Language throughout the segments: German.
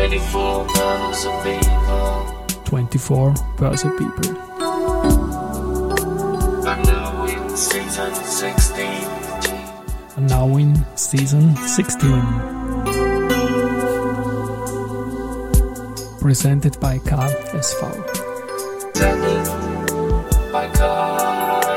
24 Börse People. 24 Börse People. I'm now in season 16. And now in season 16. Presented by KSV. Presented by KSV.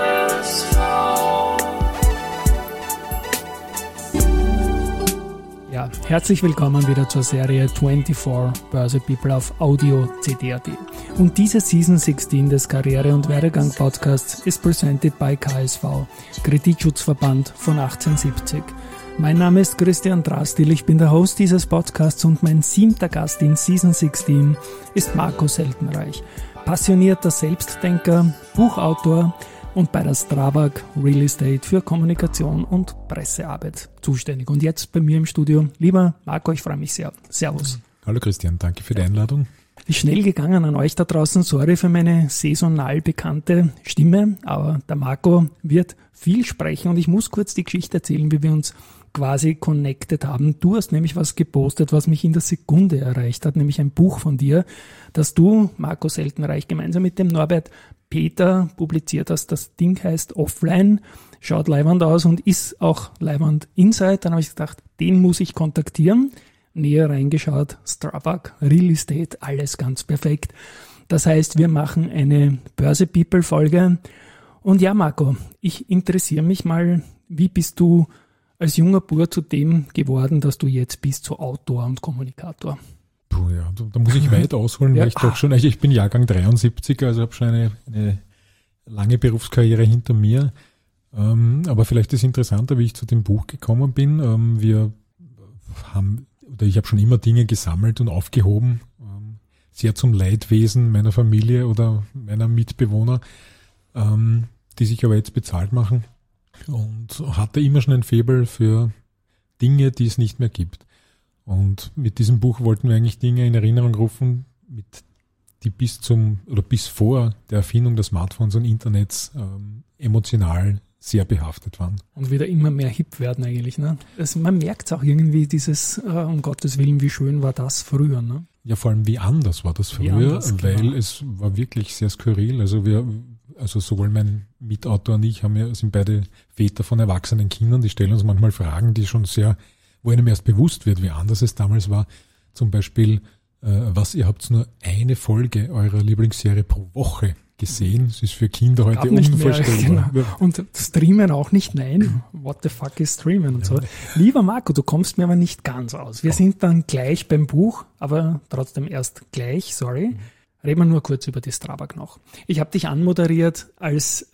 Ja, herzlich willkommen wieder zur Serie 24 Börse People auf Audio CD.at. Und diese Season 16 des Karriere- und Werdegang-Podcasts ist presented by KSV, Kreditschutzverband von 1870. Mein Name ist Christian Drastil, ich bin der Host dieses Podcasts und mein 7. Gast in Season 16 ist Marco Seltenreich, passionierter Selbstdenker, Buchautor und bei der Strabag Real Estate für Kommunikation und Pressearbeit zuständig. Und jetzt bei mir im Studio, lieber Marco, ich freue mich sehr. Servus. Hallo Christian, danke für die Einladung. Ist schnell gegangen an euch da draußen. Sorry für meine saisonal bekannte Stimme, aber der Marco wird viel sprechen und ich muss kurz die Geschichte erzählen, wie wir uns quasi connected haben. Du hast nämlich was gepostet, was mich in der Sekunde erreicht hat, nämlich ein Buch von dir, das du, Marco Seltenreich, gemeinsam mit dem Norbert Peter publiziert hast. Das Ding heißt Offline, schaut leiwand aus und ist auch leiwand inside. Dann habe ich gedacht, den muss ich kontaktieren. Näher reingeschaut, Strabag, Real Estate, alles ganz perfekt. Das heißt, wir machen eine Börse People Folge. Und ja, Marco, ich interessiere mich mal, wie bist du als junger Bub zu dem geworden, dass du jetzt bist, so Autor und Kommunikator? Puh, ja, da muss ich weit ausholen, Ja. weil ich bin Jahrgang 73, also habe schon eine lange Berufskarriere hinter mir. Aber vielleicht ist interessanter, wie ich zu dem Buch gekommen bin. Ich habe schon immer Dinge gesammelt und aufgehoben, sehr zum Leidwesen meiner Familie oder meiner Mitbewohner, die sich aber jetzt bezahlt machen, und hatte immer schon ein Faible für Dinge, die es nicht mehr gibt. Und mit diesem Buch wollten wir eigentlich Dinge in Erinnerung rufen, die bis vor der Erfindung des Smartphones und Internets emotional sehr behaftet waren. Und wieder immer mehr hip werden eigentlich, ne? Man merkt es auch irgendwie, dieses, um Gottes Willen, wie schön war das früher, ne? Ja, vor allem wie anders war das früher, weil genau. Es war wirklich sehr skurril. Also sowohl mein Mitautor und ich sind beide Väter von erwachsenen Kindern, die stellen uns manchmal Fragen, die schon wo einem erst bewusst wird, wie anders es damals war. Zum Beispiel, ihr habt nur eine Folge eurer Lieblingsserie pro Woche gesehen. Das ist für Kinder heute unvorstellbar. Genau. Und streamen auch nicht, nein. What the fuck is streamen und so. Lieber Marco, du kommst mir aber nicht ganz aus. Wir sind dann gleich beim Buch, aber trotzdem erst gleich, sorry. Reden wir nur kurz über die Strabag noch. Ich habe dich anmoderiert als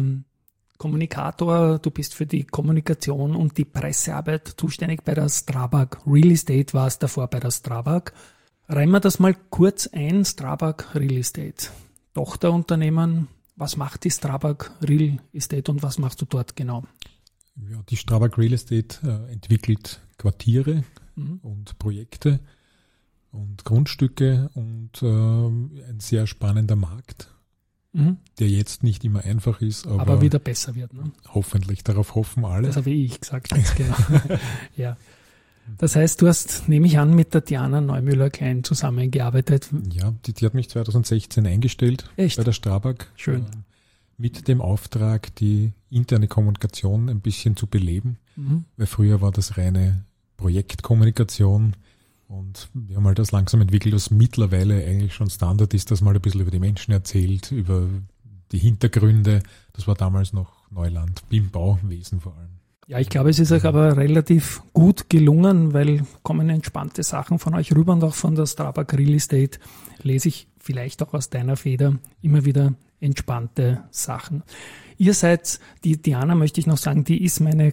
Kommunikator. Du bist für die Kommunikation und die Pressearbeit zuständig bei der Strabag. Real Estate war es davor bei der Strabag. Reihen wir das mal kurz ein. Strabag Real Estate. Tochterunternehmen. Was macht die Strabag Real Estate und was machst du dort genau? Ja, die Strabag Real Estate entwickelt Quartiere und Projekte und Grundstücke und ein sehr spannender Markt, der jetzt nicht immer einfach ist, aber wieder besser wird. Ne? Hoffentlich, darauf hoffen alle. Das habe ich gesagt, ganz genau. Ja. Das heißt, du hast, nehme ich an, mit der Diana Neumüller-Klein zusammengearbeitet. Ja, die hat mich 2016 eingestellt. Echt? Bei der Strabag. Schön. Mit dem Auftrag, die interne Kommunikation ein bisschen zu beleben. Weil früher war das reine Projektkommunikation. Und wir haben halt das langsam entwickelt, was mittlerweile eigentlich schon Standard ist, dass man ein bisschen über die Menschen erzählt, über die Hintergründe. Das war damals noch Neuland, im Bauwesen vor allem. Ja, ich glaube, es ist euch aber relativ gut gelungen, weil kommen entspannte Sachen von euch rüber und auch von der Strabag Real Estate lese ich vielleicht auch aus deiner Feder immer wieder entspannte Sachen. Ihr seid, die Diana möchte ich noch sagen, die ist meine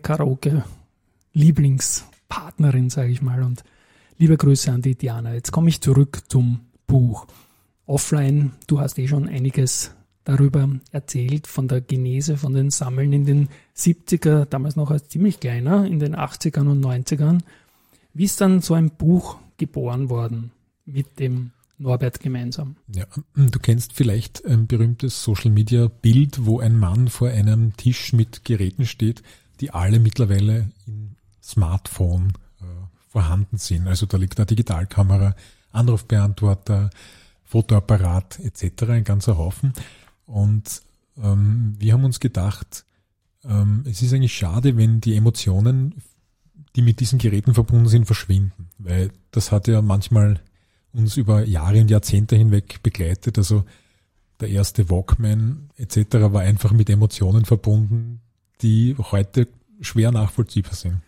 Karaoke-Lieblingspartnerin, sage ich mal, und liebe Grüße an die Diana. Jetzt komme ich zurück zum Buch. Offline, du hast schon einiges darüber erzählt, von der Genese, von den Sammeln in den 70er, damals noch als ziemlich kleiner, in den 80ern und 90ern. Wie ist dann so ein Buch geboren worden mit dem Norbert gemeinsam? Ja, du kennst vielleicht ein berühmtes Social-Media-Bild, wo ein Mann vor einem Tisch mit Geräten steht, die alle mittlerweile im Smartphone vorhanden sind. Also da liegt eine Digitalkamera, Anrufbeantworter, Fotoapparat etc., ein ganzer Haufen. Und wir haben uns gedacht, es ist eigentlich schade, wenn die Emotionen, die mit diesen Geräten verbunden sind, verschwinden. Weil das hat ja manchmal uns über Jahre und Jahrzehnte hinweg begleitet. Also der erste Walkman etc. war einfach mit Emotionen verbunden, die heute schwer nachvollziehbar sind.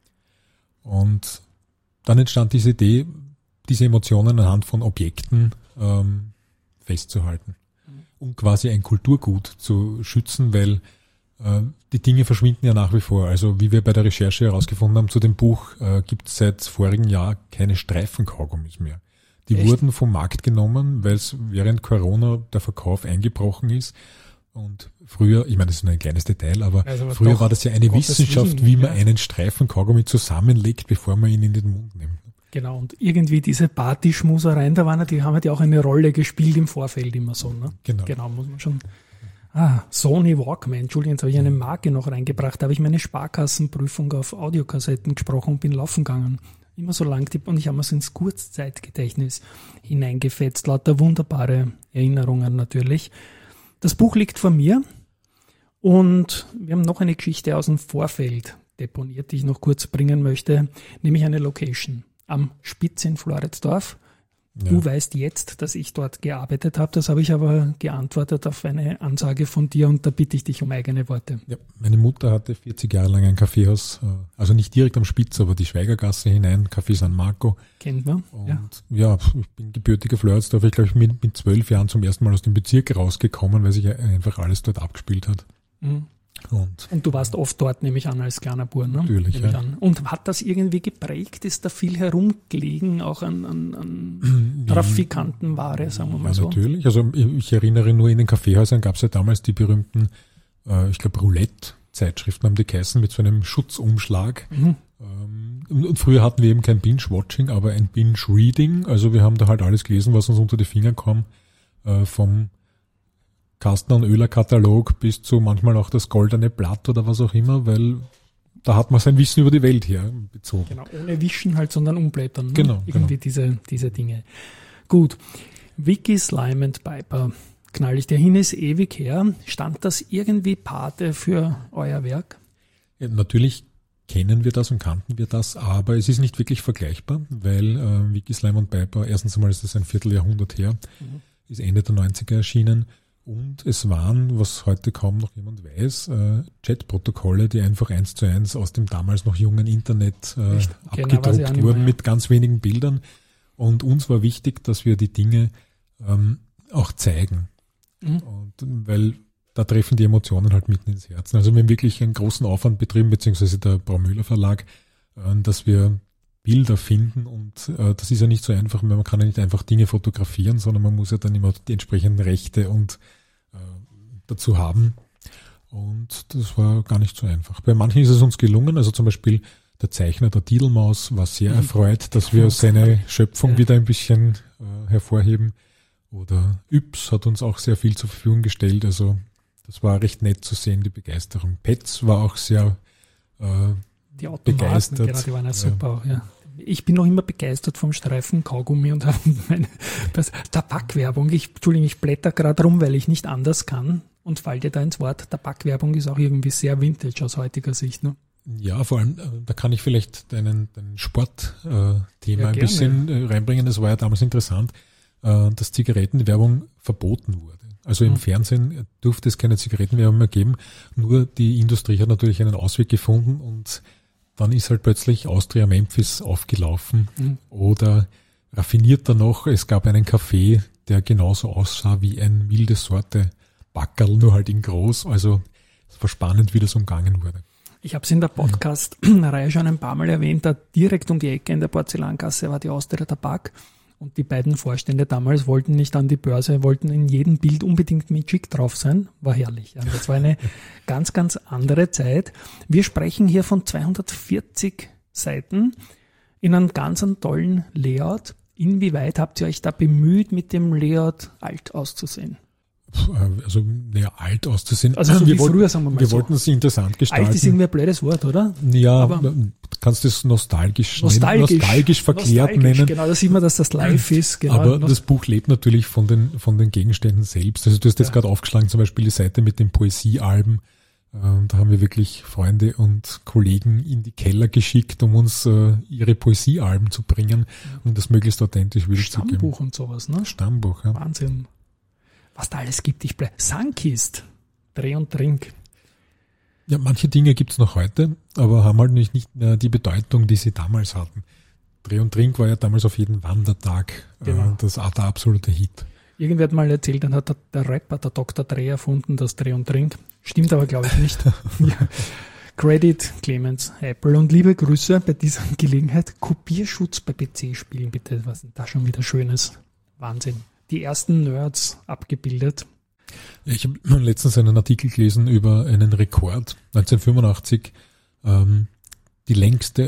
Und dann entstand diese Idee, diese Emotionen anhand von Objekten festzuhalten, um quasi ein Kulturgut zu schützen, weil die Dinge verschwinden ja nach wie vor. Also wie wir bei der Recherche herausgefunden haben zu dem Buch, gibt es seit vorigen Jahr keine Streifenkaugummis mehr. Die Echt? wurden vom Markt genommen, weil es während Corona der Verkauf eingebrochen ist. Und früher, ich meine, das ist nur ein kleines Detail, aber Also, aber früher doch, war das ja eine Gottes Wissenschaft, Willen, wie man ja. einen Streifen Kaugummi zusammenlegt, bevor man ihn in den Mund nimmt. Genau, und irgendwie diese Partyschmusereien, die haben ja auch eine Rolle gespielt im Vorfeld immer so. Ne? Genau. Muss man schon. Sony Walkman, Entschuldigung, jetzt habe ich eine Marke noch reingebracht, da habe ich meine Sparkassenprüfung auf Audiokassetten gesprochen und bin laufen gegangen. Immer so lang, und ich habe mir so ins Kurzzeitgedächtnis hineingefetzt, lauter wunderbare Erinnerungen natürlich. Das Buch liegt vor mir und wir haben noch eine Geschichte aus dem Vorfeld deponiert, die ich noch kurz bringen möchte, nämlich eine Location am Spitz in Floridsdorf. Ja. Du weißt jetzt, dass ich dort gearbeitet habe, das habe ich aber geantwortet auf eine Ansage von dir und da bitte ich dich um eigene Worte. Ja, meine Mutter hatte 40 Jahre lang ein Kaffeehaus, also nicht direkt am Spitz, aber die Schweigergasse hinein, Café San Marco. Kennt man? Und ja, ich bin gebürtiger Floridsdorf. Ich glaube, ich bin mit 12 Jahren zum ersten Mal aus dem Bezirk rausgekommen, weil sich einfach alles dort abgespielt hat. Mhm. Und du warst oft dort, nehme ich an, als kleiner Bub, ne? Natürlich, Nehme ich ja. an. Und hat das irgendwie geprägt? Ist da viel herumgelegen, auch an Trafikantenware, sagen wir mal Ja, so? natürlich. Also ich erinnere nur, in den Kaffeehäusern gab es ja damals die berühmten, ich glaube, Roulette-Zeitschriften haben die geheißen, mit so einem Schutzumschlag. Mhm. Und früher hatten wir eben kein Binge-Watching, aber ein Binge-Reading. Also wir haben da halt alles gelesen, was uns unter die Finger kam, vom Kastner- und Oehler-Katalog bis zu manchmal auch das Goldene Blatt oder was auch immer, weil da hat man sein Wissen über die Welt herbezogen. Genau, ohne Wischen halt, sondern umblättern. Ne? Genau, Irgendwie diese Dinge. Gut, Vicky, Slime and Piper, knall ich dir hin, ist ewig her. Stand das irgendwie Pate für euer Werk? Ja, natürlich kennen wir das und kannten wir das, aber es ist nicht wirklich vergleichbar, weil Vicky, Slime und Piper, erstens einmal ist das ein Vierteljahrhundert her, ist Ende der 90er erschienen. Und es waren, was heute kaum noch jemand weiß, Chatprotokolle, die einfach 1:1 aus dem damals noch jungen Internet abgedruckt wurden mit ganz wenigen Bildern. Und uns war wichtig, dass wir die Dinge auch zeigen. Und, weil da treffen die Emotionen halt mitten ins Herzen. Also wir haben wirklich einen großen Aufwand betrieben, beziehungsweise der Braumüller Verlag, dass wir Bilder finden und das ist ja nicht so einfach, man kann ja nicht einfach Dinge fotografieren, sondern man muss ja dann immer die entsprechenden Rechte und dazu haben und das war gar nicht so einfach. Bei manchen ist es uns gelungen, also zum Beispiel der Zeichner der Didelmaus war sehr erfreut, dass wir seine Schöpfung wieder ein bisschen hervorheben oder Yps hat uns auch sehr viel zur Verfügung gestellt, also das war recht nett zu sehen, die Begeisterung. Petz war auch sehr die Automaten, begeistert. Genau, die waren ja super auch, ja. Ich bin noch immer begeistert vom Streifen Kaugummi und habe meine Tabakwerbung. Entschuldigung, ich blätter gerade rum, weil ich nicht anders kann und fall dir da ins Wort. Tabakwerbung ist auch irgendwie sehr vintage aus heutiger Sicht. Ne? Ja, vor allem, da kann ich vielleicht dein Sportthema ein bisschen reinbringen. Das war ja damals interessant, dass Zigarettenwerbung verboten wurde. Also im Fernsehen durfte es keine Zigarettenwerbung mehr geben, nur die Industrie hat natürlich einen Ausweg gefunden und dann ist halt plötzlich Austria Memphis aufgelaufen oder raffinierter noch, es gab einen Kaffee, der genauso aussah wie eine milde Sorte Backerl, nur halt in groß, also es war spannend, wie das umgangen wurde. Ich habe es in der Podcast-Reihe schon ein paar Mal erwähnt, da direkt um die Ecke in der Porzellangasse war die Austria Tabak. Und die beiden Vorstände damals wollten nicht an die Börse, wollten in jedem Bild unbedingt mit Chick drauf sein. War herrlich. Ja. Das war eine ganz, ganz andere Zeit. Wir sprechen hier von 240 Seiten in einem ganz tollen Layout. Inwieweit habt ihr euch da bemüht, mit dem Layout alt auszusehen? Also alt auszusehen. Also so wie früher, sagen wir mal Wir so. wollten es interessant gestalten. Alt ist irgendwie ein blödes Wort, oder? Ja, Aber du kannst es nostalgisch verklärt nostalgisch, nennen. Genau, da sieht man, dass das live ist. Genau. Aber das Buch lebt natürlich von den Gegenständen selbst. Also du hast jetzt gerade aufgeschlagen, zum Beispiel die Seite mit den Poesiealben. Da haben wir wirklich Freunde und Kollegen in die Keller geschickt, um uns ihre Poesiealben zu bringen und das möglichst authentisch wiederzugeben. Stammbuch und sowas, ne? Stammbuch, ja. Wahnsinn. Was da alles gibt, Sunkist, Dreh und Trink. Ja, manche Dinge gibt's noch heute, aber haben halt nicht mehr die Bedeutung, die sie damals hatten. Dreh und Trink war ja damals auf jeden Wandertag Genau. der absolute Hit. Irgendwer hat mal erzählt, dann hat der Rapper, der Dr. Dre erfunden, das Dreh und Trink. Stimmt aber, glaube ich, nicht. Ja. Credit Clemens Apple und liebe Grüße bei dieser Gelegenheit. Kopierschutz bei PC-Spielen, bitte. Was ist denn da schon wieder Schönes? Wahnsinn. Die ersten Nerds abgebildet. Ja, ich habe letztens einen Artikel gelesen über einen Rekord. 1985, die längste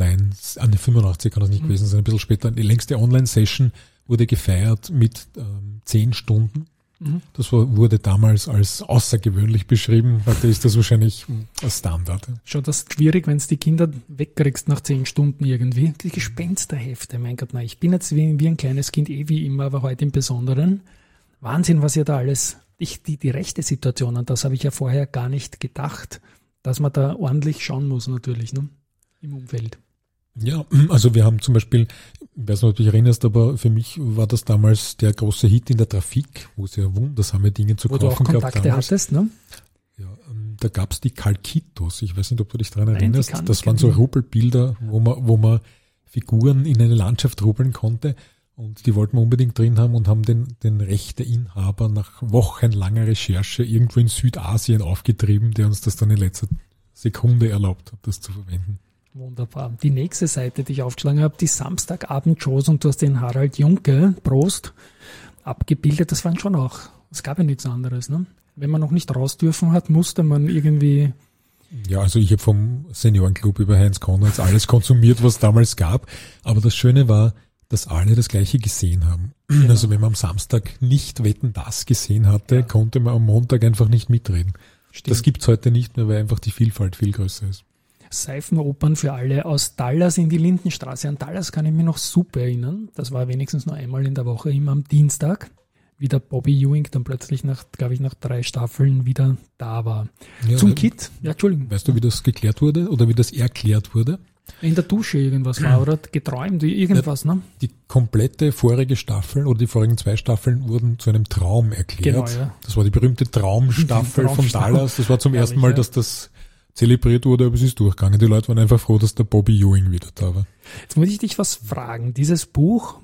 85 kann das nicht gewesen sein, ein bisschen später, die längste Online-Session wurde gefeiert mit 10 Stunden. Das wurde damals als außergewöhnlich beschrieben. Heute ist das wahrscheinlich ein Standard. Schon das ist schwierig, wenn du die Kinder wegkriegst nach 10 Stunden irgendwie. Die Gespensterhefte, mein Gott, nein, ich bin jetzt wie ein kleines Kind, wie immer, aber heute im Besonderen. Wahnsinn, was ihr da alles, die rechte Situation, an das habe ich ja vorher gar nicht gedacht, dass man da ordentlich schauen muss natürlich, ne, im Umfeld. Ja, also wir haben zum Beispiel, ich weiß nicht, ob du dich erinnerst, aber für mich war das damals der große Hit in der Trafik, wo es ja wundersame Dinge zu Wo du auch kaufen gab. Kontakte hattest, ne? Ja, da gab's die Calquitos. Ich weiß nicht, ob du dich daran Nein, erinnerst. die kann Das ich waren so nicht. Rubbelbilder, wo man Figuren in eine Landschaft rubbeln konnte. Und die wollten wir unbedingt drin haben und haben den Rechteinhaber nach wochenlanger Recherche irgendwo in Südasien aufgetrieben, der uns das dann in letzter Sekunde erlaubt hat, das zu verwenden. Wunderbar. Die nächste Seite, die ich aufgeschlagen habe, die Samstagabend-Shows und du hast den Harald Junke, Prost, abgebildet. Das waren schon auch, es gab ja nichts anderes, ne? Wenn man noch nicht raus dürfen hat, musste man irgendwie... Ja, also ich habe vom Seniorenclub über Heinz Konrads alles konsumiert, was damals gab. Aber das Schöne war, dass alle das Gleiche gesehen haben. Genau. Also wenn man am Samstag nicht Wetten, das gesehen hatte, konnte man am Montag einfach nicht mitreden. Stimmt. Das gibt's heute nicht mehr, weil einfach die Vielfalt viel größer ist. Seifenopern für alle aus Dallas in die Lindenstraße. An Dallas kann ich mich noch super erinnern. Das war wenigstens nur einmal in der Woche, immer am Dienstag, wie der Bobby Ewing dann plötzlich nach 3 Staffeln wieder da war. Ja, Zum Kit, ja, Entschuldigung. Weißt du, wie das geklärt wurde oder wie das erklärt wurde? In der Dusche irgendwas war oder geträumt, irgendwas, ne? Die komplette vorige Staffel oder die vorigen 2 Staffeln wurden zu einem Traum erklärt. Genau, ja. Das war die berühmte Traumstaffel von Dallas. Das war zum Herrlich, ersten Mal, ja. dass das zelebriert wurde, aber es ist durchgegangen. Die Leute waren einfach froh, dass der Bobby Ewing wieder da war. Jetzt muss ich dich was fragen. Dieses Buch,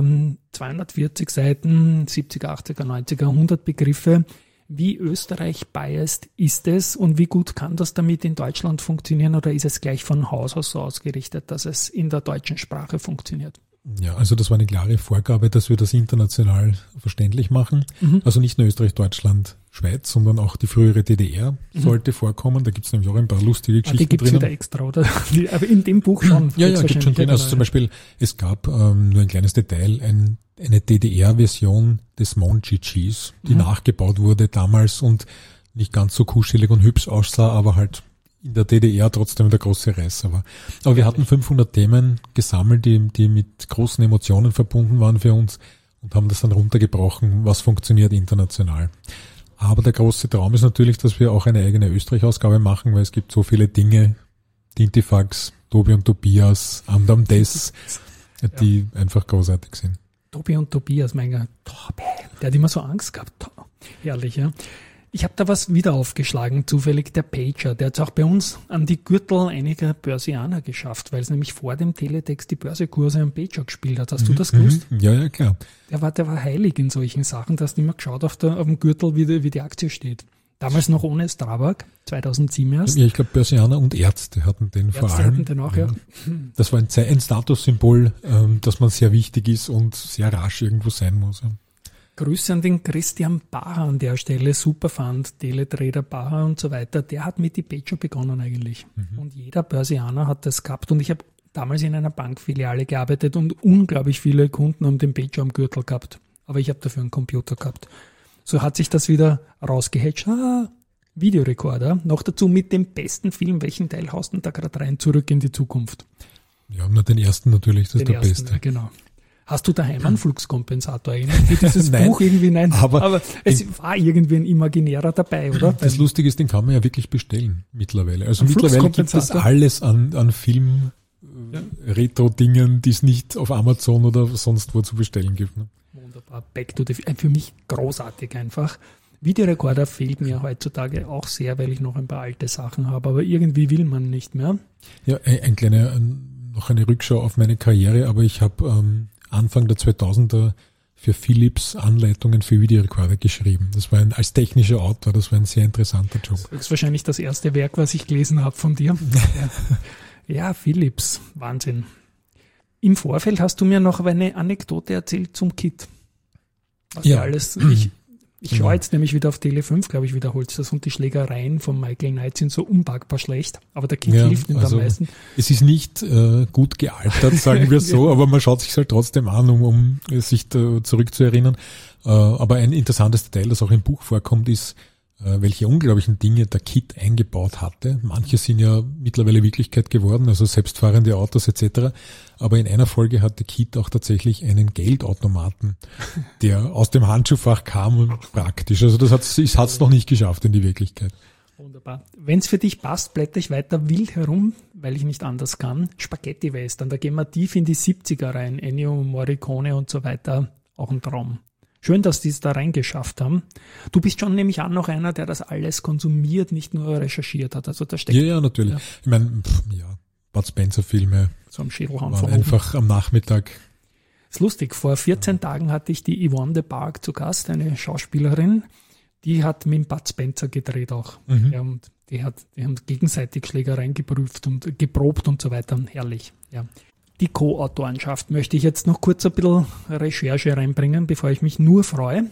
240 Seiten, 70er, 80er, 90er, 100 Begriffe. Wie Österreich-biased ist es und wie gut kann das damit in Deutschland funktionieren oder ist es gleich von Haus aus so ausgerichtet, dass es in der deutschen Sprache funktioniert? Ja, also das war eine klare Vorgabe, dass wir das international verständlich machen. Also nicht nur Österreich, Deutschland, Schweiz, sondern auch die frühere DDR sollte vorkommen. Da gibt's nämlich auch ein paar lustige Geschichten Die gibt's drinnen. wieder extra, oder? Aber in dem Buch schon. Ja, gibt schon drin. Also zum Beispiel, es gab nur ein kleines Detail, eine DDR-Version des Monchichis, die nachgebaut wurde damals und nicht ganz so kuschelig und hübsch aussah, aber halt in der DDR trotzdem der große Reißer war. Aber wir hatten 500 Themen gesammelt, die mit großen Emotionen verbunden waren für uns und haben das dann runtergebrochen, was funktioniert international. Aber der große Traum ist natürlich, dass wir auch eine eigene Österreich-Ausgabe machen, weil es gibt so viele Dinge, Tintifax, Tobi und Tobias, Andam Des, die einfach großartig sind. Tobi und Tobias, mein Gott, Tobi, der hat immer so Angst gehabt. Herrlich, ja. Ich habe da was wieder aufgeschlagen, zufällig der Pager. Der hat es auch bei uns an die Gürtel einiger Börsianer geschafft, weil es nämlich vor dem Teletext die Börsekurse am Pager gespielt hat. Hast du das gewusst? Ja, klar. Der war heilig in solchen Sachen. Da hast du immer geschaut auf dem Gürtel, wie die Aktie steht. Damals noch ohne Strabag, 2007 erst. Ja, ich glaube, Börsianer und Ärzte hatten den vor allem. Hatten den auch, ja. Das war ein Statussymbol, dass man sehr wichtig ist und sehr rasch irgendwo sein muss. Ja. Grüße an den Christian Bacher an der Stelle, Superfund, Teletrader Bacher und so weiter. Der hat mit die Pager begonnen eigentlich. Und jeder Börsianer hat das gehabt. Und ich habe damals in einer Bankfiliale gearbeitet und unglaublich viele Kunden haben den Pager am Gürtel gehabt. Aber ich habe dafür einen Computer gehabt. So hat sich das wieder rausgehatcht. Videorekorder. Noch dazu mit dem besten Film. Welchen Teil haust du da gerade rein? Zurück in die Zukunft. Ja, nur den ersten natürlich, das ist der beste. Genau. Hast du daheim einen Fluxkompensator eigentlich? Für dieses Nein, Buch irgendwie? Nein. aber es war irgendwie ein imaginärer dabei, oder? Das Lustige ist, den kann man ja wirklich bestellen mittlerweile. Also mittlerweile gibt es alles an Film, Retro-Dingen, die es nicht auf Amazon oder sonst wo zu bestellen gibt. Ne? Wunderbar. Back to the für mich großartig einfach. Videorekorder fehlt mir heutzutage auch sehr, weil ich noch ein paar alte Sachen habe, aber irgendwie will man nicht mehr. Ja, noch eine Rückschau auf meine Karriere, aber ich habe Anfang der 2000er für Philips Anleitungen für Videorekorder geschrieben. Das war als technischer Autor, das war ein sehr interessanter Job. Das ist wahrscheinlich das erste Werk, was ich gelesen habe von dir. Ja, Philips, Wahnsinn. Im Vorfeld hast du mir noch eine Anekdote erzählt zum Kit. Was ja alles... Ich schaue jetzt nämlich wieder auf Tele 5, glaube ich, wiederholt das, und die Schlägereien von Michael Knight sind so unpackbar schlecht, aber der Kit hilft ihm am meisten. Es ist nicht gut gealtert, sagen wir so, aber man schaut sich halt trotzdem an, um sich zurückzuerinnern. Aber ein interessantes Detail, das auch im Buch vorkommt, ist, welche unglaublichen Dinge der Kit eingebaut hatte. Manche sind ja mittlerweile Wirklichkeit geworden, also selbstfahrende Autos etc. Aber in einer Folge hatte Kit auch tatsächlich einen Geldautomaten, der aus dem Handschuhfach kam, praktisch. Also das hat's noch nicht geschafft in die Wirklichkeit. Wunderbar. Wenn es für dich passt, blätter ich weiter wild herum, weil ich nicht anders kann. Spaghetti-Western, da gehen wir tief in die 70er rein. Ennio Morricone und so weiter, auch ein Traum. Schön, dass die es da reingeschafft haben. Du bist schon nämlich auch noch einer, der das alles konsumiert, nicht nur recherchiert hat. Also da steckt. Ja, natürlich. Ja. Ich meine, Bud Spencer-Filme so am Schädelhorn waren einfach am Nachmittag. Ist lustig. Vor 14 Tagen hatte ich die Yvonne de Barg zu Gast, eine Schauspielerin. Die hat mit Bud Spencer gedreht auch. Ja, und die haben gegenseitig Schlägereien geprobt und so weiter. Herrlich. Ja. Die Co-Autorenschaft möchte ich jetzt noch kurz ein bisschen Recherche reinbringen, bevor ich mich nur freue.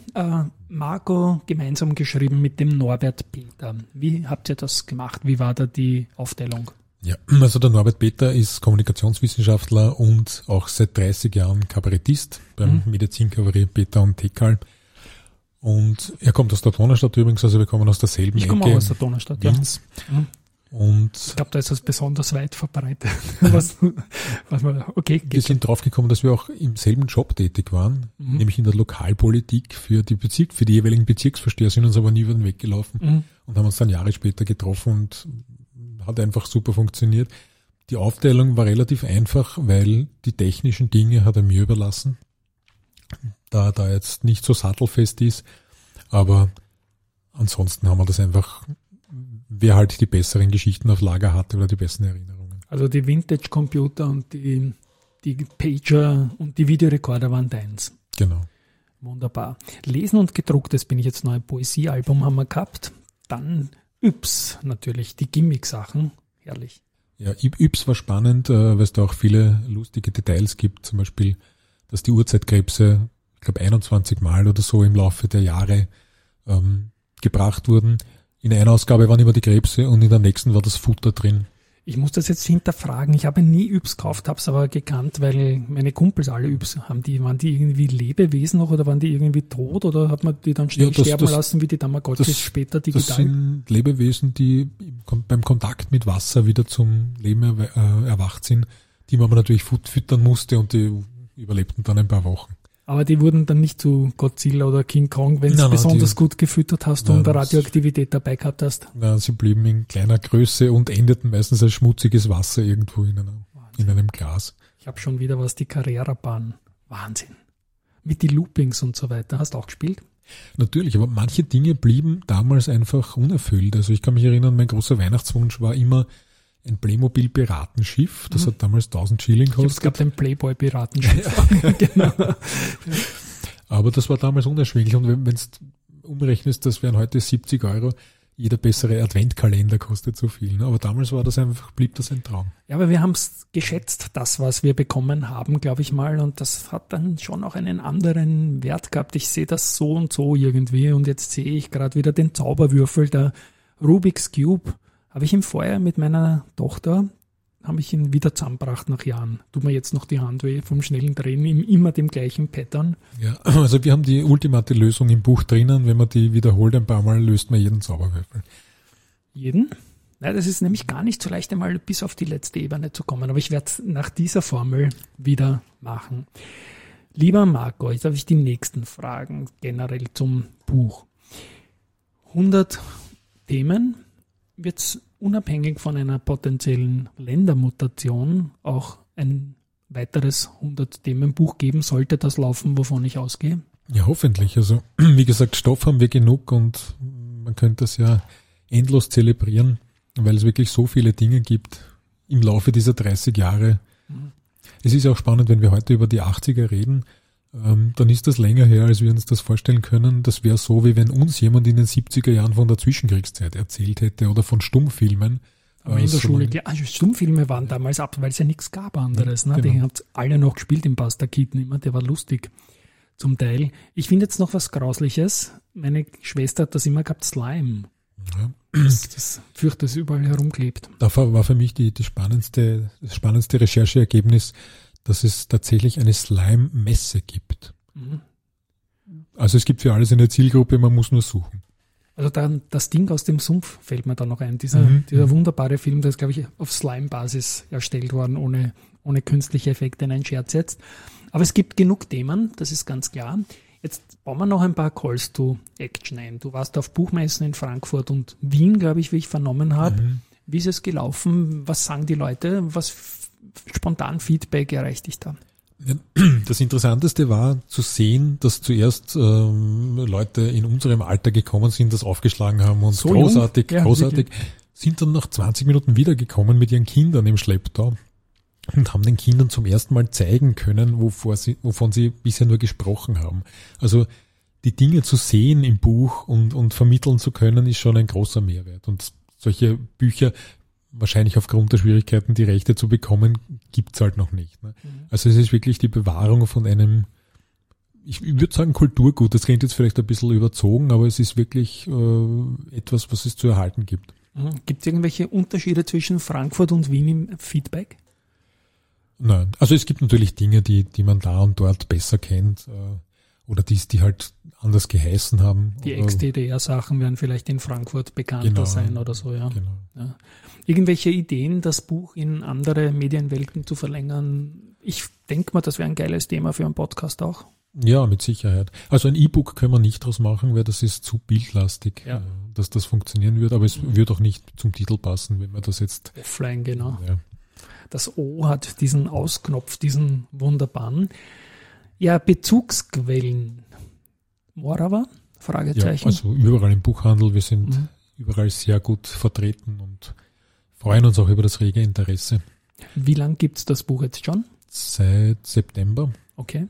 Marco gemeinsam geschrieben mit dem Norbert Peter. Wie habt ihr das gemacht? Wie war da die Aufteilung? Ja, also der Norbert Peter ist Kommunikationswissenschaftler und auch seit 30 Jahren Kabarettist beim Medizinkabarett Peter und Tekal. Und er kommt aus der Donaustadt übrigens, also wir kommen aus derselben Ecke. Ich komme auch aus der Donaustadt, Wiens. Ja. Und ich glaube, da ist das besonders weit verbreitet. Wir sind draufgekommen, dass wir auch im selben Job tätig waren, nämlich in der Lokalpolitik für die jeweiligen Bezirksvorsteher, sind uns aber nie wieder weggelaufen und haben uns dann Jahre später getroffen und hat einfach super funktioniert. Die Aufteilung war relativ einfach, weil die technischen Dinge hat er mir überlassen, da jetzt nicht so sattelfest ist, aber ansonsten haben wir das einfach, wer halt die besseren Geschichten auf Lager hatte oder die besten Erinnerungen. Also die Vintage-Computer und die Pager und die Videorekorder waren deins. Genau. Wunderbar. Lesen und gedrucktes bin ich jetzt noch, ein Poesiealbum haben wir gehabt. Dann Yps natürlich, die Gimmick-Sachen. Herrlich. Ja, Yps war spannend, weil es da auch viele lustige Details gibt. Zum Beispiel, dass die Urzeitkrebse, ich glaube 21 Mal oder so im Laufe der Jahre gebracht wurden. In einer Ausgabe waren immer die Krebse und in der nächsten war das Futter drin. Ich muss das jetzt hinterfragen. Ich habe nie Yps gekauft, habe es aber gekannt, weil meine Kumpels alle Yps haben. Waren die irgendwie Lebewesen noch oder waren die irgendwie tot oder hat man die dann schnell sterben lassen wie die Tamagotchis später digital? Das sind Lebewesen, die beim Kontakt mit Wasser wieder zum Leben erwacht sind, die man aber natürlich füttern musste und die überlebten dann ein paar Wochen. Aber die wurden dann nicht zu Godzilla oder King Kong, wenn du es besonders gut gefüttert hast und Radioaktivität dabei gehabt hast? Ja, sie blieben in kleiner Größe und endeten meistens als schmutziges Wasser irgendwo in einem Glas. Ich habe schon wieder die Carrera-Bahn. Wahnsinn. Mit die Loopings und so weiter. Hast du auch gespielt? Natürlich, aber manche Dinge blieben damals einfach unerfüllt. Also ich kann mich erinnern, mein großer Weihnachtswunsch war immer ein Playmobil-Piratenschiff, das hat damals 1000 Schilling gekostet. Es gab ein Playboy-Piratenschiff. Genau. Aber das war damals unerschwinglich und wenn du umrechnest, das wären heute 70 €, jeder bessere Adventkalender kostet so viel. Ne? Aber damals blieb das ein Traum. Ja, aber wir haben es geschätzt, das, was wir bekommen haben, glaube ich mal, und das hat dann schon auch einen anderen Wert gehabt. Ich sehe das so und so irgendwie und jetzt sehe ich gerade wieder den Zauberwürfel, der Rubik's Cube. Habe ich im Vorjahr mit meiner Tochter habe ich ihn wieder zusammengebracht nach Jahren. Tut mir jetzt noch die Hand weh vom schnellen Drehen, immer dem gleichen Pattern. Ja, also wir haben die ultimate Lösung im Buch drinnen. Wenn man die wiederholt ein paar Mal, löst man jeden Zauberwürfel. Jeden? Nein, das ist nämlich gar nicht so leicht, einmal bis auf die letzte Ebene zu kommen. Aber ich werde es nach dieser Formel wieder machen. Lieber Marco, jetzt habe ich die nächsten Fragen generell zum Buch. 100 Themen. Wird es unabhängig von einer potenziellen Ländermutation auch ein weiteres 100-Themen-Buch geben? Sollte das laufen, wovon ich ausgehe? Ja, hoffentlich. Also wie gesagt, Stoff haben wir genug und man könnte das ja endlos zelebrieren, weil es wirklich so viele Dinge gibt im Laufe dieser 30 Jahre. Es ist auch spannend, wenn wir heute über die 80er reden, dann ist das länger her, als wir uns das vorstellen können. Das wäre so, wie wenn uns jemand in den 70er Jahren von der Zwischenkriegszeit erzählt hätte oder von Stummfilmen. Aber in der Schule, Stummfilme waren damals ab, weil es ja nichts gab anderes. Ne? Genau. Die haben alle noch gespielt im Buster Keaton immer, der war lustig zum Teil. Ich finde jetzt noch was Grausliches. Meine Schwester hat das immer gehabt, Slime. Ja. Das fürchte, das überall herumklebt. Da war für mich das spannendste Rechercheergebnis, dass es tatsächlich eine Slime-Messe gibt. Mhm. Also es gibt für alles eine Zielgruppe, man muss nur suchen. Also dann das Ding aus dem Sumpf fällt mir da noch ein. Dieser wunderbare Film, der ist, glaube ich, auf Slime-Basis erstellt worden, ohne künstliche Effekte, nein, Scherz jetzt. Aber es gibt genug Themen, das ist ganz klar. Jetzt bauen wir noch ein paar Calls to Action ein. Du warst auf Buchmessen in Frankfurt und Wien, glaube ich, wie ich vernommen habe. Mhm. Wie ist es gelaufen? Was sagen die Leute? Was spontan Feedback erreicht dich da? Das Interessanteste war zu sehen, dass zuerst Leute in unserem Alter gekommen sind, das aufgeschlagen haben und so großartig, sind dann nach 20 Minuten wiedergekommen mit ihren Kindern im Schlepptau und haben den Kindern zum ersten Mal zeigen können, wovon sie bisher nur gesprochen haben. Also die Dinge zu sehen im Buch und vermitteln zu können, ist schon ein großer Mehrwert. Und solche Bücher, wahrscheinlich aufgrund der Schwierigkeiten, die Rechte zu bekommen, gibt's halt noch nicht. Ne? Also es ist wirklich die Bewahrung von einem, ich würde sagen Kulturgut, das klingt jetzt vielleicht ein bisschen überzogen, aber es ist wirklich etwas, was es zu erhalten gibt. Gibt es irgendwelche Unterschiede zwischen Frankfurt und Wien im Feedback? Nein, also es gibt natürlich Dinge, die man da und dort besser kennt oder die halt anders geheißen haben. Die Ex-DDR-Sachen werden vielleicht in Frankfurt bekannter sein oder so, ja. Genau. Ja. Irgendwelche Ideen, das Buch in andere Medienwelten zu verlängern? Ich denke mal, das wäre ein geiles Thema für einen Podcast auch. Ja, mit Sicherheit. Also ein E-Book können wir nicht draus machen, weil das ist zu bildlastig, dass das funktionieren wird, aber es wird auch nicht zum Titel passen, wenn man das jetzt... Offline, genau. Ja. Das O hat diesen Ausknopf, diesen wunderbaren. Ja, Bezugsquellen. Morava? Fragezeichen. Ja, also überall im Buchhandel. Wir sind überall sehr gut vertreten und freuen uns auch über das rege Interesse. Wie lange gibt es das Buch jetzt schon? Seit September. Okay.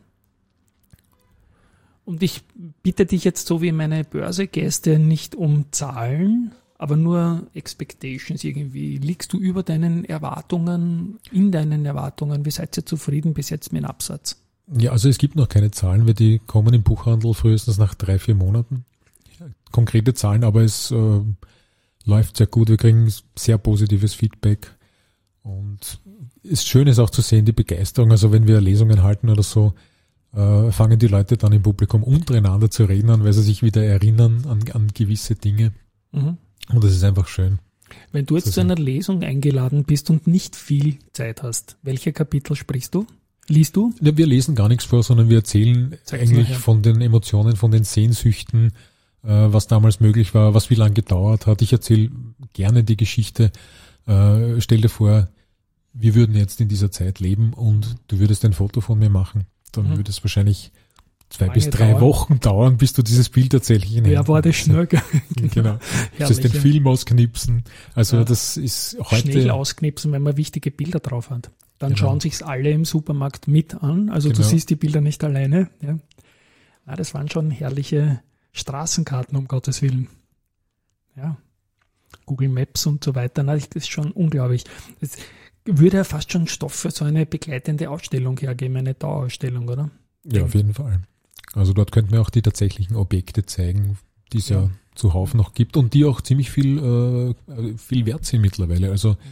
Und ich bitte dich jetzt so wie meine Börsegäste nicht um Zahlen, aber nur Expectations irgendwie. Liegst du über deinen Erwartungen, in deinen Erwartungen? Wie seid ihr zufrieden bis jetzt mit dem Absatz? Ja, also es gibt noch keine Zahlen, weil die kommen im Buchhandel frühestens nach 3-4 Monaten. Konkrete Zahlen, aber es läuft sehr gut. Wir kriegen sehr positives Feedback. Und es ist schön ist auch zu sehen, die Begeisterung. Also wenn wir Lesungen halten oder so, fangen die Leute dann im Publikum untereinander zu reden an, weil sie sich wieder erinnern an gewisse Dinge. Mhm. Und das ist einfach schön. Wenn du jetzt zu einer Lesung eingeladen bist und nicht viel Zeit hast, welche Kapitel sprichst du? Liest du? Ja, wir lesen gar nichts vor, sondern wir erzählen eigentlich von den Emotionen, von den Sehnsüchten, was damals möglich war, was wie lange gedauert hat. Ich erzähle gerne die Geschichte. Stell dir vor, wir würden jetzt in dieser Zeit leben und du würdest ein Foto von mir machen. Dann würde es wahrscheinlich 2 bis 3 Wochen dauern, bis du dieses Bild tatsächlich in Händen war das schnell. Genau. Du musst den Film ausknipsen. Also das ist heute... Schnell ausknipsen, wenn man wichtige Bilder drauf hat. Dann schauen sich's alle im Supermarkt mit an. Also du siehst die Bilder nicht alleine. Ja. Das waren schon herrliche Straßenkarten, um Gottes Willen. Ja. Google Maps und so weiter. Das ist schon unglaublich. Das würde ja fast schon Stoff für so eine begleitende Ausstellung hergeben, eine Dauerausstellung, oder? Ja, auf jeden Fall. Also dort könnten wir auch die tatsächlichen Objekte zeigen, die es ja zuhauf noch gibt und die auch ziemlich viel wert sind mittlerweile. Also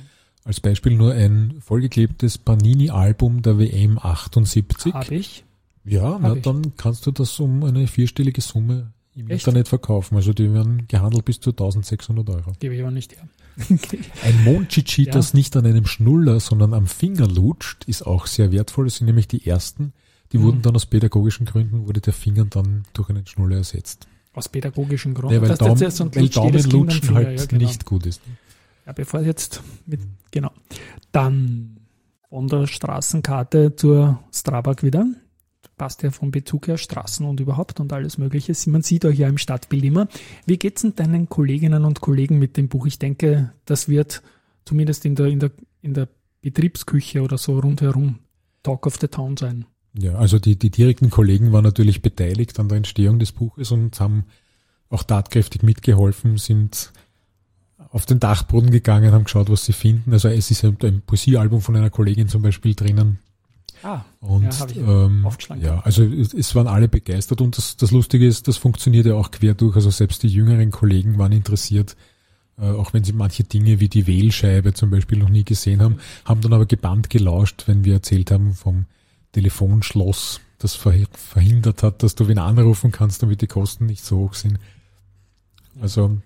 als Beispiel nur ein vollgeklebtes Panini-Album der WM 78. Habe ich. Ja, dann kannst du das um eine 4-stellige Summe im Echt? Internet verkaufen. Also die werden gehandelt bis zu 1.600 €. Gebe ich aber nicht her. Ein Monchichi, Ja. das nicht an einem Schnuller, sondern am Finger lutscht, ist auch sehr wertvoll. Das sind nämlich die ersten. Die wurden dann aus pädagogischen Gründen, wurde der Finger dann durch einen Schnuller ersetzt. Aus pädagogischen Gründen. Ja, weil Dass das jetzt so ein jedes Kind am Daumenlutschen Finger, halt ja, genau. nicht gut ist. Ja, bevor jetzt genau. Dann von der Straßenkarte zur Strabag wieder. Passt ja vom Bezug her, Straßen und überhaupt und alles Mögliche. Man sieht euch ja im Stadtbild immer. Wie geht's denn deinen Kolleginnen und Kollegen mit dem Buch? Ich denke, das wird zumindest in der Betriebsküche oder so rundherum Talk of the Town sein. Ja, also die direkten Kollegen waren natürlich beteiligt an der Entstehung des Buches und haben auch tatkräftig mitgeholfen, sind auf den Dachboden gegangen, haben geschaut, was sie finden. Also es ist ein Poesiealbum von einer Kollegin zum Beispiel drinnen. Und ja, habe ich aufgeschlagen. ja, also es waren alle begeistert und das Lustige ist, das funktioniert ja auch quer durch. Also selbst die jüngeren Kollegen waren interessiert, auch wenn sie manche Dinge wie die Wählscheibe zum Beispiel noch nie gesehen haben dann aber gebannt gelauscht, wenn wir erzählt haben vom Telefonschloss, das verhindert hat, dass du wen anrufen kannst, damit die Kosten nicht so hoch sind. Also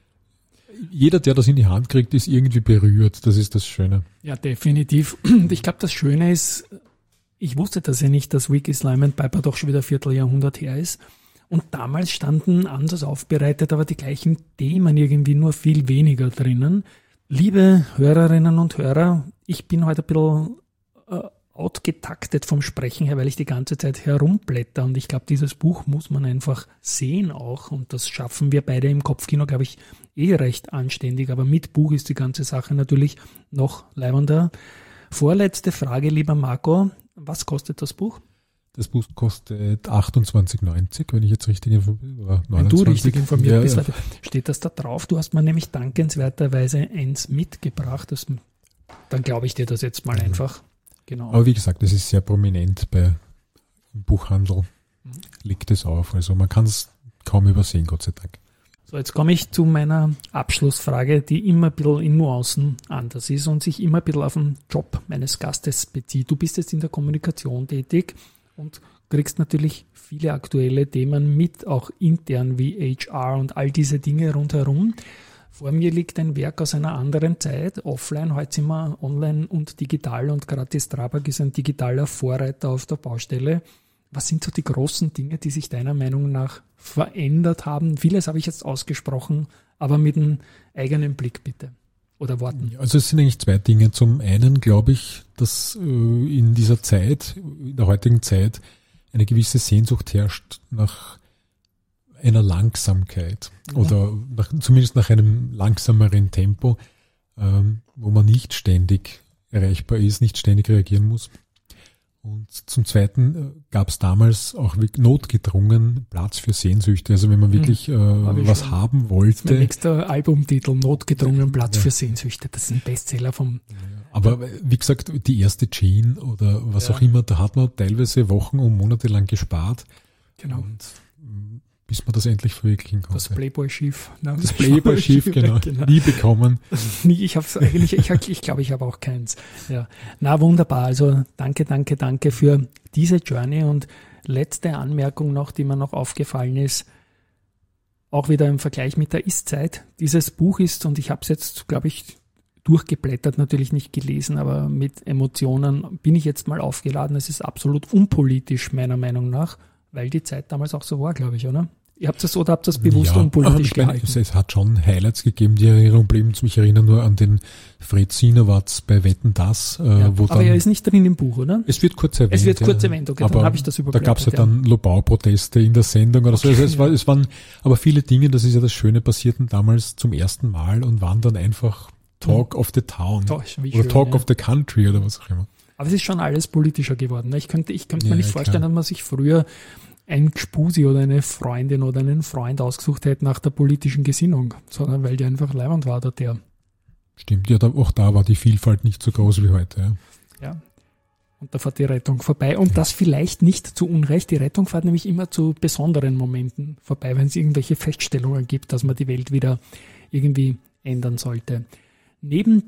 jeder, der das in die Hand kriegt, ist irgendwie berührt. Das ist das Schöne. Ja, definitiv. Und ich glaube, das Schöne ist, ich wusste das ja nicht, dass Wiki Slime and Piper doch schon wieder ein Vierteljahrhundert her ist. Und damals standen anders aufbereitet, aber die gleichen Themen irgendwie nur viel weniger drinnen. Liebe Hörerinnen und Hörer, ich bin heute ein bisschen outgetaktet vom Sprechen her, weil ich die ganze Zeit herumblätter. Und ich glaube, dieses Buch muss man einfach sehen auch. Und das schaffen wir beide im Kopfkino, glaube ich, recht anständig. Aber mit Buch ist die ganze Sache natürlich noch leibender. Vorletzte Frage, lieber Marco. Was kostet das Buch? Das Buch kostet 28,90, wenn ich jetzt richtig informiert bin. Wenn du richtig informiert bist, Ja. steht das da drauf. Du hast mir nämlich dankenswerterweise eins mitgebracht. Dann glaube ich dir das jetzt mal einfach. Genau. Aber wie gesagt, das ist sehr prominent im Buchhandel. Liegt es auf. Also man kann es kaum übersehen, Gott sei Dank. So, jetzt komme ich zu meiner Abschlussfrage, die immer ein bisschen in Nuancen anders ist und sich immer ein bisschen auf den Job meines Gastes bezieht. Du bist jetzt in der Kommunikation tätig und kriegst natürlich viele aktuelle Themen mit, auch intern wie HR und all diese Dinge rundherum. Vor mir liegt ein Werk aus einer anderen Zeit, offline, heute sind wir online und digital und gerade die Strabag ist ein digitaler Vorreiter auf der Baustelle. Was sind so die großen Dinge, die sich deiner Meinung nach verändert haben? Vieles habe ich jetzt ausgesprochen, aber mit einem eigenen Blick bitte. Oder Worten. Also es sind eigentlich zwei Dinge. Zum einen glaube ich, dass in dieser Zeit, in der heutigen Zeit, eine gewisse Sehnsucht herrscht nach einer Langsamkeit oder zumindest nach einem langsameren Tempo, wo man nicht ständig erreichbar ist, nicht ständig reagieren muss. Und zum Zweiten gab es damals auch notgedrungen Platz für Sehnsüchte. Also wenn man wirklich was schon. haben wollte. Mein nächster Albumtitel, Notgedrungen Platz für Sehnsüchte. Das ist ein Bestseller vom... Aber wie gesagt, die erste Jean oder was auch immer, da hat man teilweise Wochen und Monate lang gespart. Genau. Und bis man das endlich verwirklichen konnte. Das Playboy-Schiff. Das Playboy-Schiff, genau. Nie bekommen. Ich habe es eigentlich, ich glaube, ich habe auch keins. Ja. Na, wunderbar. Also danke für diese Journey. Und letzte Anmerkung noch, die mir noch aufgefallen ist, auch wieder im Vergleich mit der Ist-Zeit. Dieses Buch ist, und ich habe es jetzt, glaube ich, durchgeblättert, natürlich nicht gelesen, aber mit Emotionen bin ich jetzt mal aufgeladen. Es ist absolut unpolitisch, meiner Meinung nach, weil die Zeit damals auch so war, glaube ich, oder? Ihr habt das bewusst unpolitisch gehalten? Es hat schon Highlights gegeben, die Erinnerung blieben. Mich erinnern nur an den Fred Sinowatz bei Wetten, dass. Aber er ist nicht drin im Buch, oder? Es wird kurz erwähnt. Es wird kurz erwähnt, okay, dann habe ich das überblättert. Da gab es ja dann Lobau-Proteste in der Sendung oder so. Also es waren aber viele Dinge, das ist ja das Schöne, passierten damals zum ersten Mal und waren dann einfach Talk of the Town oder Talk of the Country oder was auch immer. Aber es ist schon alles politischer geworden. Ich könnte mir nicht vorstellen, dass man sich früher ein Gspusi oder eine Freundin oder einen Freund ausgesucht hätte nach der politischen Gesinnung, sondern weil die einfach leibend war, der. Stimmt, ja, auch da war die Vielfalt nicht so groß wie heute. Ja. Und da fährt die Rettung vorbei. Und das vielleicht nicht zu Unrecht. Die Rettung fährt nämlich immer zu besonderen Momenten vorbei, wenn es irgendwelche Feststellungen gibt, dass man die Welt wieder irgendwie ändern sollte. Neben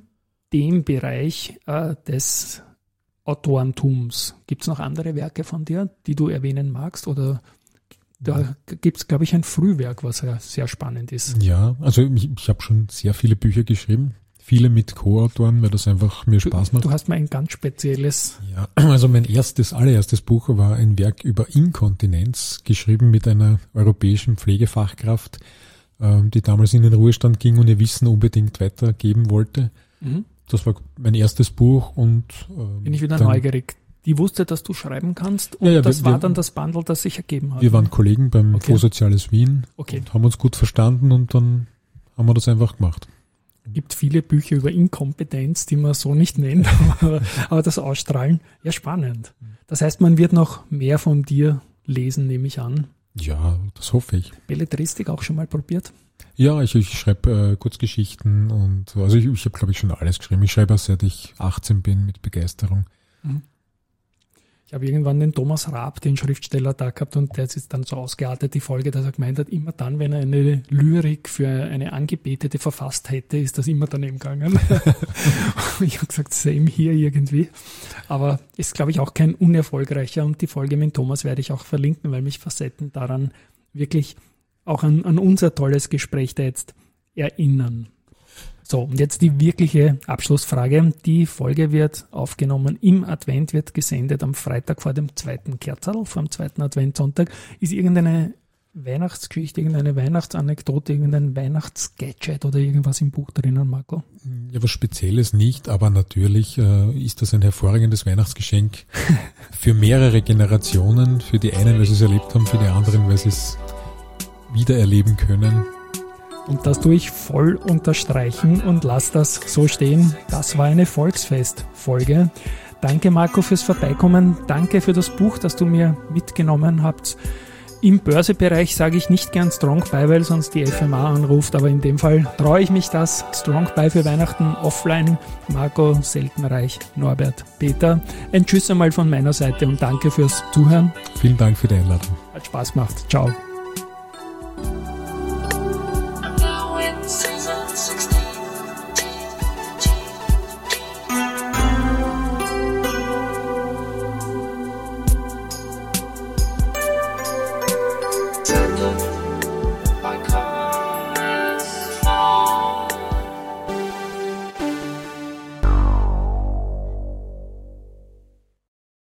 dem Bereich des Autorentums. Gibt es noch andere Werke von dir, die du erwähnen magst? Oder da gibt es, glaube ich, ein Frühwerk, was ja sehr spannend ist. Ja, also ich habe schon sehr viele Bücher geschrieben. Viele mit Co-Autoren, weil das einfach mir Spaß macht. Du hast mal ein ganz spezielles... Ja, also mein allererstes Buch war ein Werk über Inkontinenz, geschrieben mit einer europäischen Pflegefachkraft, die damals in den Ruhestand ging und ihr Wissen unbedingt weitergeben wollte. Mhm. Das war mein erstes Buch und... Bin ich wieder neugierig. Die wusste, dass du schreiben kannst und das war dann das Bundle, das sich ergeben hat. Wir waren Kollegen beim Fonds Soziales Wien und haben uns gut verstanden und dann haben wir das einfach gemacht. Es gibt viele Bücher über Inkompetenz, die man so nicht nennt, aber das Ausstrahlen, ja spannend. Das heißt, man wird noch mehr von dir lesen, nehme ich an. Ja, das hoffe ich. Belletristik auch schon mal probiert? Ja, ich schreibe Kurzgeschichten und also ich habe, glaube ich, schon alles geschrieben. Ich schreibe, seit ich 18 bin, mit Begeisterung. Mhm. Ich habe irgendwann den Thomas Raab, den Schriftsteller, da gehabt und der ist jetzt dann so ausgeartet, die Folge, dass er gemeint hat, immer dann, wenn er eine Lyrik für eine Angebetete verfasst hätte, ist das immer daneben gegangen. Ich habe gesagt, same hier irgendwie. Aber ist, glaube ich, auch kein unerfolgreicher und die Folge mit Thomas werde ich auch verlinken, weil mich Facetten daran wirklich auch an unser tolles Gespräch da jetzt erinnern. So, und jetzt die wirkliche Abschlussfrage. Die Folge wird aufgenommen im Advent, wird gesendet am Freitag vor dem zweiten Kerzerl, vor dem zweiten Adventssonntag. Ist irgendeine Weihnachtsgeschichte, irgendeine Weihnachtsanekdote, irgendein Weihnachtsgadget oder irgendwas im Buch drinnen, Marco? Ja, was Spezielles nicht, aber natürlich ist das ein hervorragendes Weihnachtsgeschenk für mehrere Generationen. Für die einen, weil sie es erlebt haben, für die anderen, weil sie es wiedererleben können. Und das tue ich voll unterstreichen und lass das so stehen. Das war eine Volksfest-Folge. Danke, Marco, fürs Vorbeikommen. Danke für das Buch, das du mir mitgenommen habt. Im Börsebereich sage ich nicht gern Strong Buy, weil sonst die FMA anruft, aber in dem Fall traue ich mich das. Strong Buy für Weihnachten offline. Marco Seltenreich, Norbert, Peter. Ein Tschüss einmal von meiner Seite und danke fürs Zuhören. Vielen Dank für die Einladung. Hat Spaß gemacht. Ciao.